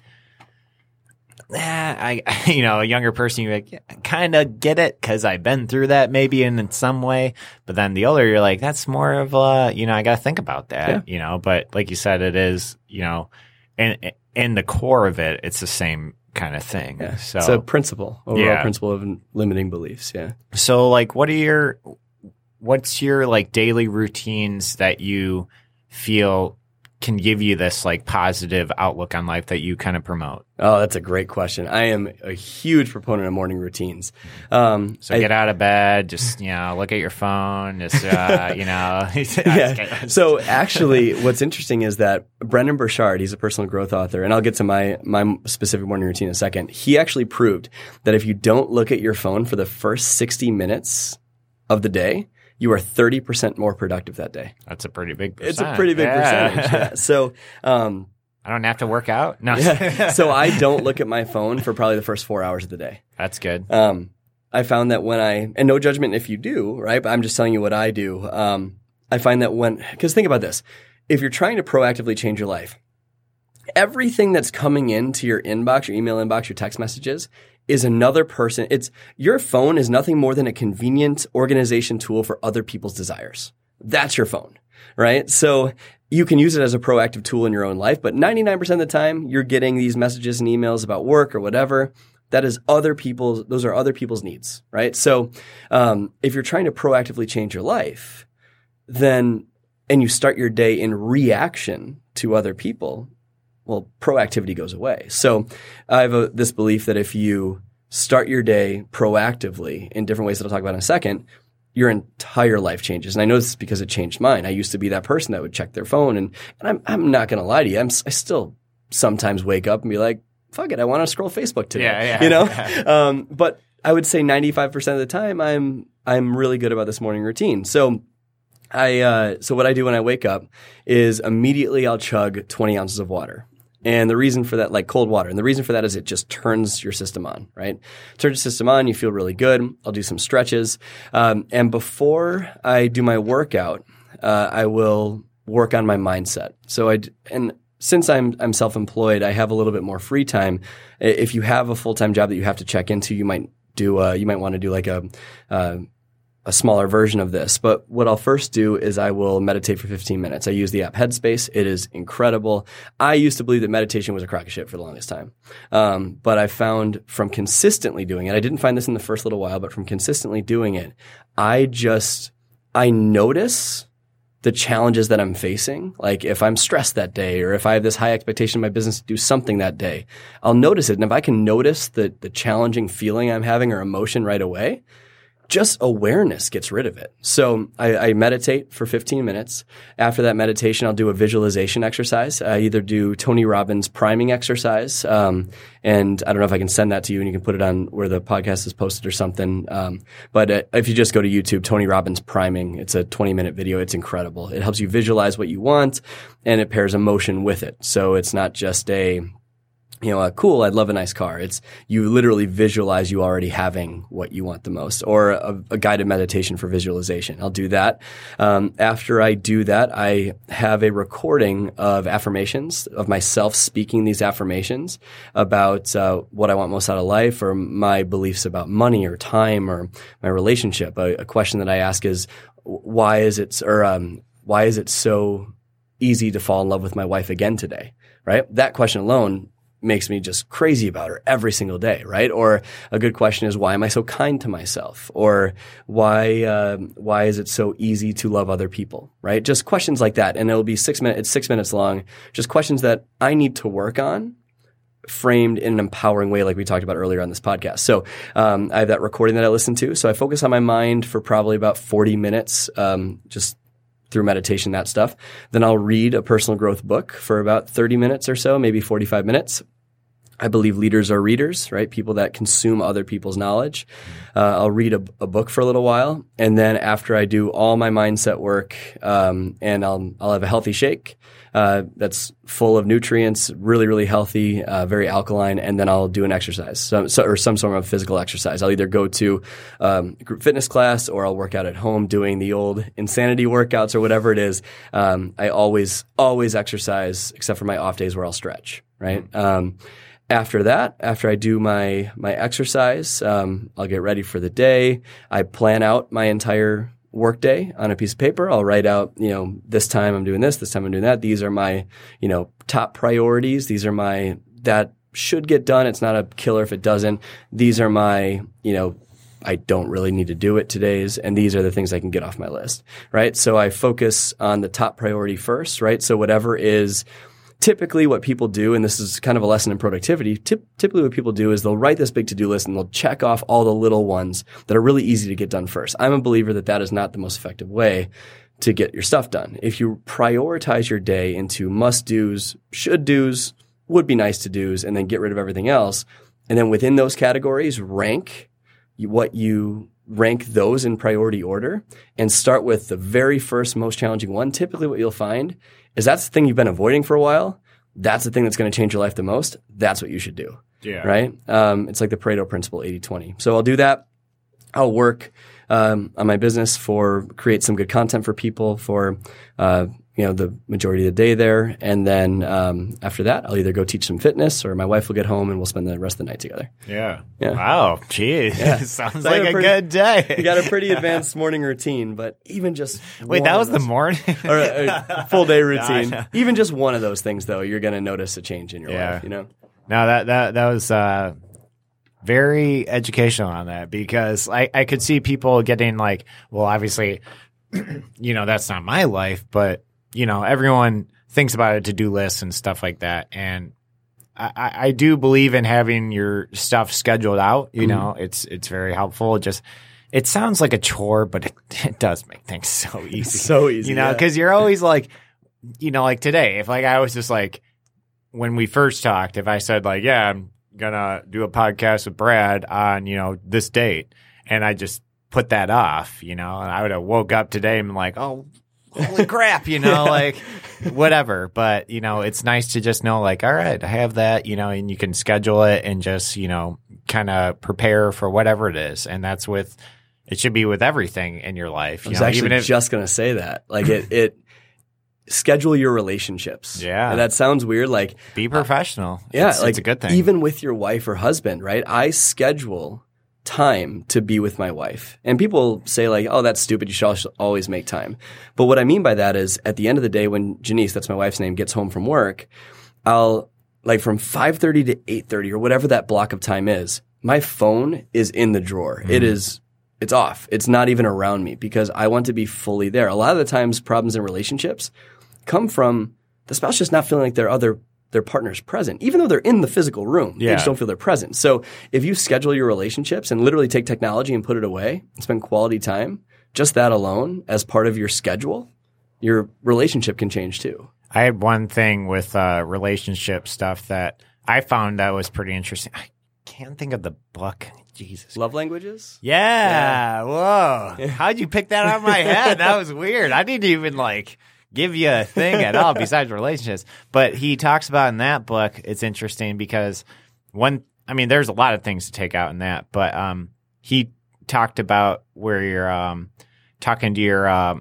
nah, I, you know, a younger person, you're like, yeah, kind of get it because I've been through that maybe in, in some way. But then the older, you're like, that's more of a, you know, I got to think about that, yeah. you know. But like you said, it is, you know, and in the core of it, it's the same kind of thing. Yeah. So it's a principle, overall yeah. principle of limiting beliefs. Yeah. So like, what are your, what's your like daily routines that you feel can give you this like positive outlook on life that you kind of promote? Oh, that's a great question. I am a huge proponent of morning routines. Um, so I, get out of bed, just, you know, look at your phone, just, uh, you know. yeah. So actually what's interesting is that Brendon Burchard, he's a personal growth author, and I'll get to my, my specific morning routine in a second. He actually proved that if you don't look at your phone for the first sixty minutes of the day, you are thirty percent more productive that day. That's a pretty big percent. It's a pretty big yeah. percentage. Yeah. So, um, I don't have to work out. No. yeah. So I don't look at my phone for probably the first four hours of the day. That's good. Um, I found that when I, and no judgment if you do, right? But I'm just telling you what I do. Um, I find that when, because think about this. If you're trying to proactively change your life, everything that's coming into your inbox, your email inbox, your text messages is another person. It's your phone is nothing more than a convenient organization tool for other people's desires. That's your phone, right? So you can use it as a proactive tool in your own life, but ninety-nine percent of the time you're getting these messages and emails about work or whatever. That is other people's, those are other people's needs, right? So um, if you're trying to proactively change your life, then, and you start your day in reaction to other people, well, proactivity goes away. So I have a, this belief that if you start your day proactively in different ways that I'll talk about in a second, your entire life changes. And I know this is because it changed mine. I used to be that person that would check their phone. And, and I'm, I'm not going to lie to you. I'm, I still sometimes wake up and be like, fuck it, I want to scroll Facebook today. Yeah, yeah, you know? Yeah. Um, but I would say ninety-five percent of the time I'm I'm really good about this morning routine. So I uh, so what I do when I wake up is immediately I'll chug twenty ounces of water. And the reason for that, like cold water, and the reason for that is it just turns your system on, right? Turns your system on, you feel really good. I'll do some stretches. Um, and before I do my workout, uh, I will work on my mindset. So I, and since I'm I'm self-employed, I have a little bit more free time. If you have a full-time job that you have to check into, you might do uh, you might want to do like a uh, a smaller version of this. But what I'll first do is I will meditate for fifteen minutes. I use the app Headspace. It is incredible. I used to believe that meditation was a crock of shit for the longest time. Um, but I found from consistently doing it, I didn't find this in the first little while, but from consistently doing it, I just, I notice the challenges that I'm facing. Like if I'm stressed that day, or if I have this high expectation in my business to do something that day, I'll notice it. And if I can notice the, the challenging feeling I'm having or emotion right away, just awareness gets rid of it. So I, I meditate for fifteen minutes. After that meditation, I'll do a visualization exercise. I either do Tony Robbins' priming exercise, um, and I don't know if I can send that to you and you can put it on where the podcast is posted or something. Um, but uh, if you just go to YouTube, Tony Robbins priming, it's a twenty minute video. It's incredible. It helps you visualize what you want, and it pairs emotion with it. So it's not just a You know, uh, cool, I'd love a nice car. It's you literally visualize you already having what you want the most, or a, a guided meditation for visualization. I'll do that. Um, after I do that, I have a recording of affirmations of myself speaking these affirmations about uh, what I want most out of life, or my beliefs about money or time or my relationship. A, a question that I ask is, why is it, or um, why is it so easy to fall in love with my wife again today? Right? That question alone makes me just crazy about her every single day, right? Or a good question is, why am I so kind to myself? Or why uh, why is it so easy to love other people, right? Just questions like that. And it'll be six minutes, it's six minutes long, just questions that I need to work on, framed in an empowering way like we talked about earlier on this podcast. So um, I have that recording that I listen to. So I focus on my mind for probably about forty minutes, um, just through meditation, that stuff. Then I'll read a personal growth book for about thirty minutes or so, maybe forty-five minutes. I believe leaders are readers, right? People that consume other people's knowledge. Uh, I'll read a, a book for a little while. And then after I do all my mindset work, um, and I'll, I'll have a healthy shake, uh, that's full of nutrients, really, really healthy, uh, very alkaline. And then I'll do an exercise, so, so, or some sort of physical exercise. I'll either go to, um, group fitness class, or I'll work out at home doing the old insanity workouts or whatever it is. Um, I always, always exercise except for my off days where I'll stretch, right? Um, After that, after I do my my exercise, um, I'll get ready for the day. I plan out my entire workday on a piece of paper. I'll write out, you know, this time I'm doing this, this time I'm doing that. These are my, you know, top priorities. These are my, that should get done. It's not a killer if it doesn't. These are my, you know, I don't really need to do it today's, and these are the things I can get off my list, right? So I focus on the top priority first, right? So whatever is typically what people do, and this is kind of a lesson in productivity, tip, typically what people do is they'll write this big to-do list and they'll check off all the little ones that are really easy to get done first. I'm a believer that that is not the most effective way to get your stuff done. If you prioritize your day into must-dos, should-dos, would be nice to-dos, and then get rid of everything else, and then within those categories, rank what you rank those in priority order and start with the very first most challenging one. Typically what you'll find is that's the thing you've been avoiding for a while. That's the thing that's going to change your life the most. That's what you should do. Yeah. Right? Um, it's like the Pareto principle, eighty twenty. So I'll do that. I'll work um, on my business for create some good content for people for uh, you know, the majority of the day there. And then um, after that, I'll either go teach some fitness or my wife will get home and we'll spend the rest of the night together. Yeah. Yeah. Wow. Geez. Yeah. Sounds So I like have a pretty- good day. You got a pretty advanced morning routine, but even just Wait, one that of was the those- morning? or a full day routine. Gotcha. Even just one of those things, though, you're going to notice a change in your Yeah. life. You know. No, that that that was uh, very educational on that because I, I could see people getting like, well, obviously, you know, that's not my life, but you know, everyone thinks about a to-do list and stuff like that, and I, I, I do believe in having your stuff scheduled out. You know, it's it's very helpful. It just it sounds like a chore, but it, it does make things so easy. So easy, you know, yeah. because you're always like, you know, like today, if like I was just like. When we first talked, if I said like, yeah, I'm gonna do a podcast with Brad on, you know, this date, and I just put that off, you know, and I would have woke up today and been like, oh, holy crap, you know, like whatever. But, you know, it's nice to just know like, all right, I have that, you know, and you can schedule it and just, you know, kind of prepare for whatever it is. And that's with, it should be with everything in your life. You I was know, actually even if, just going to say that. Like it, it schedule your relationships. Yeah. And that sounds weird. Like be professional. yeah, it's, like it's a good thing. Even with your wife or husband, right? I schedule time to be with my wife. And people say like, oh, that's stupid. You should always make time. But what I mean by that is at the end of the day, when Janice, that's my wife's name, gets home from work, I'll like from five thirty to eight thirty or whatever that block of time is, my phone is in the drawer. Mm. It is, it's off. It's not even around me because I want to be fully there. A lot of the times problems in relationships come from the spouse just not feeling like their other their partner's present, even though they're in the physical room. Yeah. They just don't feel they're present. So if you schedule your relationships and literally take technology and put it away and spend quality time, just that alone as part of your schedule, your relationship can change too. I had one thing with uh, relationship stuff that I found that was pretty interesting. I can't think of the book. Jesus. Love languages? Yeah. yeah. Whoa. How'd you pick that out of my head? That was weird. I didn't even like give you a thing at all besides relationships. But he talks about in that book, it's interesting because one, I mean, there's a lot of things to take out in that, but um, he talked about where you're um, talking to your um,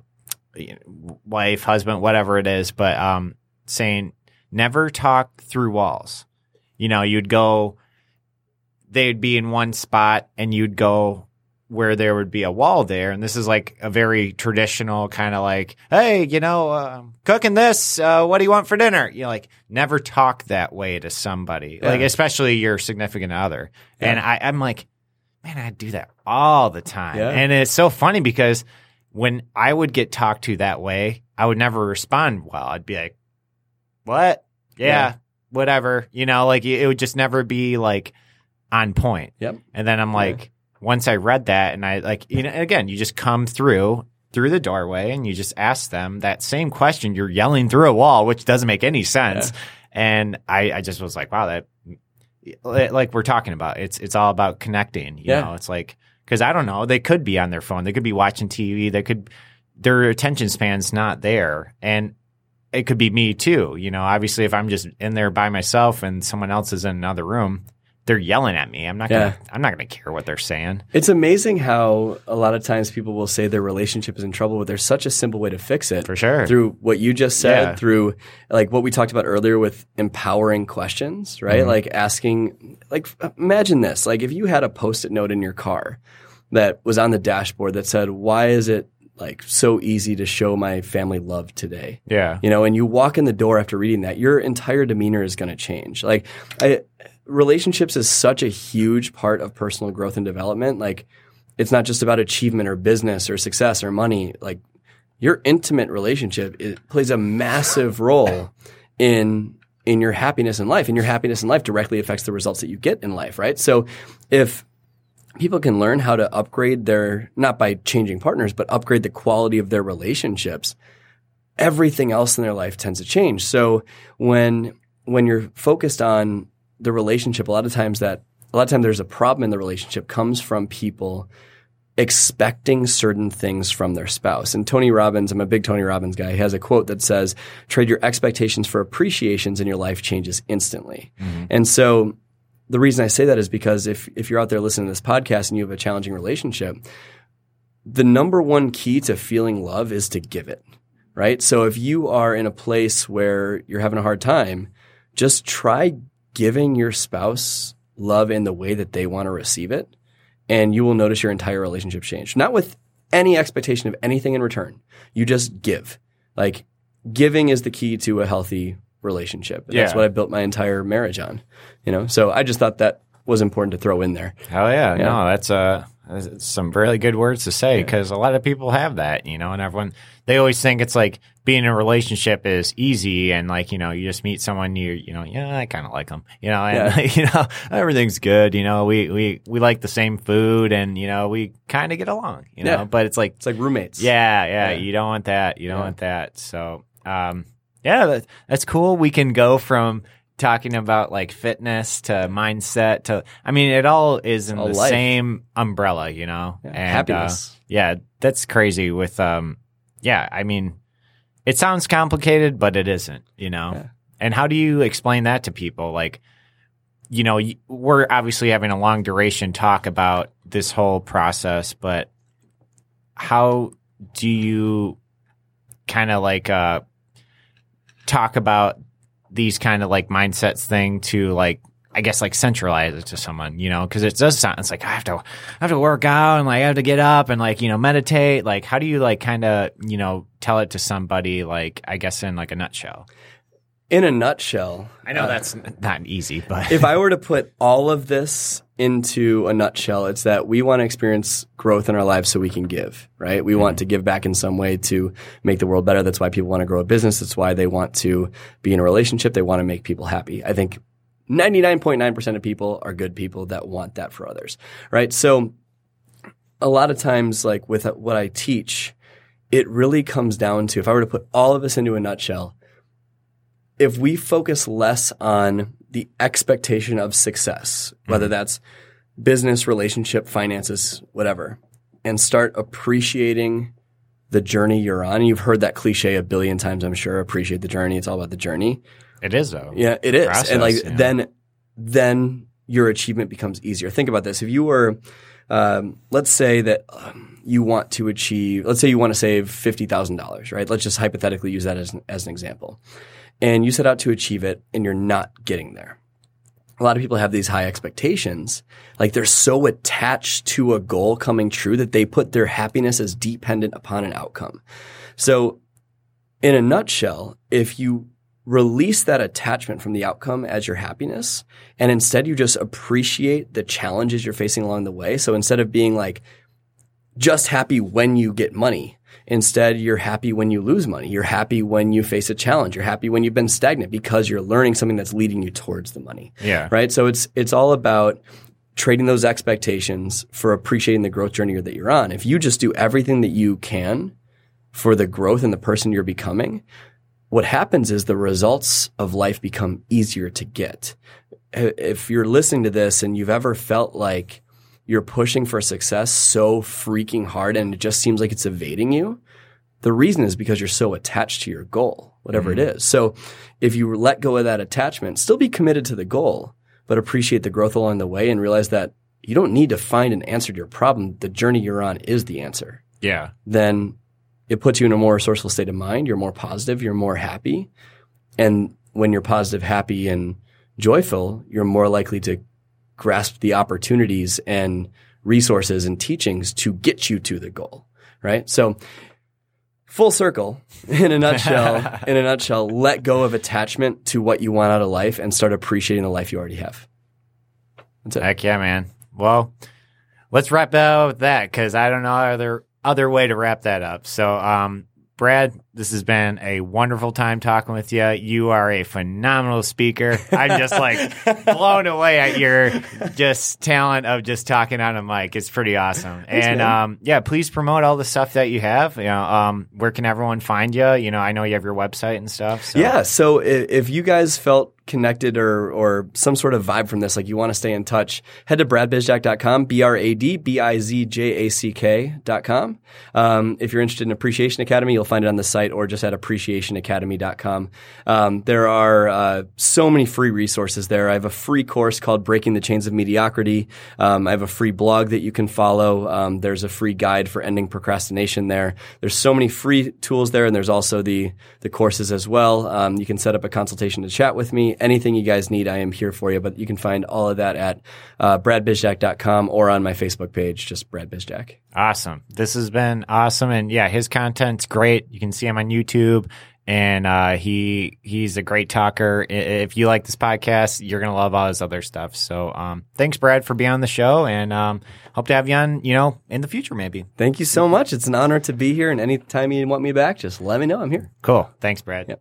wife, husband, whatever it is, but um, saying never talk through walls. You know, you'd go, they'd be in one spot and you'd go where there would be a wall there. And this is like a very traditional kind of like, hey, you know, uh, cooking this, uh, what do you want for dinner? You know, like never talk that way to somebody, Yeah. like especially your significant other. Yeah. And I, I'm like, man, I do that all the time. Yeah. And it's so funny because when I would get talked to that way, I would never respond well. I'd be like, what? Yeah, Yeah. whatever. You know, like it would just never be like on point. Yep. And then I'm like, Yeah. once I read that and I like, you know, again, you just come through, through the doorway and you just ask them that same question. You're yelling through a wall, which doesn't make any sense. Yeah. And I, I just was like, wow, that, like we're talking about, it's, it's all about connecting, you Yeah. know, it's like, cause I don't know, they could be on their phone. They could be watching T V. They could, their attention span's not there. And it could be me too. You know, obviously if I'm just in there by myself and someone else is in another room, they're yelling at me. I'm not gonna, Yeah. I'm not gonna care what they're saying. It's amazing how a lot of times people will say their relationship is in trouble, but there's such a simple way to fix it. For sure. Through what you just said, Yeah. through like what we talked about earlier with empowering questions, right? Mhm. Like asking, like imagine this, like if you had a Post-it note in your car that was on the dashboard that said, why is it like so easy to show my family love today? Yeah. You know, and you walk in the door after reading that, your entire demeanor is going to change. Like I, relationships is such a huge part of personal growth and development. Like it's not just about achievement or business or success or money. Like your intimate relationship, it plays a massive role in in your happiness in life, and your happiness in life directly affects the results that you get in life, right? So if people can learn how to upgrade their, not by changing partners, but upgrade the quality of their relationships, everything else in their life tends to change. So when when you're focused on the relationship, a lot of times that a lot of times there's a problem in the relationship comes from people expecting certain things from their spouse. And Tony Robbins, I'm a big Tony Robbins guy, he has a quote that says, trade your expectations for appreciations and your life changes instantly. Mm-hmm. And so the reason I say that is because if if you're out there listening to this podcast and you have a challenging relationship, the number one key to feeling love is to give it, right? So if you are in a place where you're having a hard time, just try giving your spouse love in the way that they want to receive it, and you will notice your entire relationship change. Not with any expectation of anything in return. You just give. Like, giving is the key to a healthy relationship. Yeah. That's what I built my entire marriage on. You know, so I just thought that was important to throw in there. Hell yeah. yeah. No, that's uh, some really good words to say, because yeah. a lot of people have that, you know, and everyone, they always think it's like being in a relationship is easy, and like, you know, you just meet someone, you you know, yeah, I kind of like them, you know, and yeah. you know, everything's good, you know, we we we like the same food, and you know, we kind of get along, you know, yeah. but it's like it's like roommates. Yeah, yeah, yeah. You don't want that. You don't yeah. want that. So, um, yeah, that, that's cool. We can go from talking about like fitness to mindset to, I mean, it all is in all the life. Same umbrella, you know, yeah. and happiness. Uh, yeah, that's crazy with, um, yeah, I mean, it sounds complicated, but it isn't, you know? Yeah. And how do you explain that to people? Like, you know, we're obviously having a long duration talk about this whole process, but how do you kind of like uh, talk about these kind of like mindsets thing to like, I guess like centralize it to someone, you know, because it does sound, it's like I have to, I have to work out and like I have to get up and like, you know, meditate. Like, how do you like kind of, you know, tell it to somebody, like, I guess in like a nutshell? In a nutshell. I know uh, that's not easy, but if I were to put all of this into a nutshell, it's that we want to experience growth in our lives so we can give, right? We mm-hmm. want to give back in some way to make the world better. That's why people want to grow a business. That's why they want to be in a relationship. They want to make people happy. I think ninety-nine point nine percent of people are good people that want that for others, right? So a lot of times, like with what I teach, it really comes down to, if I were to put all of this into a nutshell, if we focus less on the expectation of success, whether mm-hmm. that's business, relationship, finances, whatever, and start appreciating the journey you're on. And you've heard that cliche a billion times, I'm sure. Appreciate the journey. It's all about the journey. It is, though. Yeah, it is. Process, and like yeah. then, then your achievement becomes easier. Think about this. If you were, um, let's say that um, you want to achieve, let's say you want to save fifty thousand dollars, right? Let's just hypothetically use that as an, as an example. And you set out to achieve it and you're not getting there. A lot of people have these high expectations. Like they're so attached to a goal coming true that they put their happiness as dependent upon an outcome. So in a nutshell, if you release that attachment from the outcome as your happiness, and instead you just appreciate the challenges you're facing along the way. So instead of being like just happy when you get money, instead you're happy when you lose money. You're happy when you face a challenge. You're happy when you've been stagnant because you're learning something that's leading you towards the money. Yeah. Right? So it's it's all about trading those expectations for appreciating the growth journey that you're on. If you just do everything that you can for the growth and the person you're becoming, what happens is the results of life become easier to get. If you're listening to this and you've ever felt like you're pushing for success so freaking hard and it just seems like it's evading you, the reason is because you're so attached to your goal, whatever mm-hmm. it is. So if you let go of that attachment, still be committed to the goal, but appreciate the growth along the way and realize that you don't need to find an answer to your problem. The journey you're on is the answer. Yeah. Then it puts you in a more resourceful state of mind. You're more positive. You're more happy. And when you're positive, happy, and joyful, you're more likely to grasp the opportunities and resources and teachings to get you to the goal, right? So full circle, in a nutshell, in a nutshell, let go of attachment to what you want out of life and start appreciating the life you already have. That's it. Heck yeah, man. Well, let's wrap it up with that because I don't know other other way to wrap that up. So, um, Brad, this has been a wonderful time talking with you. You are a phenomenal speaker. I'm just like blown away at your just talent of just talking on a mic. It's pretty awesome. Thanks, and um, yeah, please promote all the stuff that you have. You know, um, where can everyone find you? You know, I know you have your website and stuff. So. Yeah. So if, if you guys felt connected or or some sort of vibe from this, like you want to stay in touch, head to brad bizjack dot com, B R A D B I Z J A C K dot com. Um, if you're interested in Appreciation Academy, you'll find it on the site or just at appreciation academy dot com. Um, there are uh, so many free resources there. I have a free course called Breaking the Chains of Mediocrity. Um, I have a free blog that you can follow. Um, there's a free guide for ending procrastination there. There's so many free tools there, and there's also the the courses as well. Um, you can set up a consultation to chat with me. Anything you guys need, I am here for you. But you can find all of that at uh, brad bizjack dot com or on my Facebook page, just Brad Bizjack. Awesome. This has been awesome. And yeah, his content's great. You can see him on YouTube. And uh, he he's a great talker. If you like this podcast, you're going to love all his other stuff. So um, thanks, Brad, for being on the show. And um, hope to have you on, you know, in the future maybe. Thank you so much. It's an honor to be here. And anytime you want me back, just let me know. I'm here. Cool. Thanks, Brad. Yep.